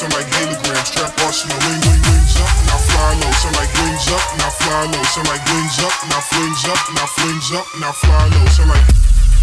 sound like hologram. Strap arsenal, wings up, now fly low. Sound like wings up, now fly low. Sound like wings up, now flings up, now flings up, now fly low. Sound like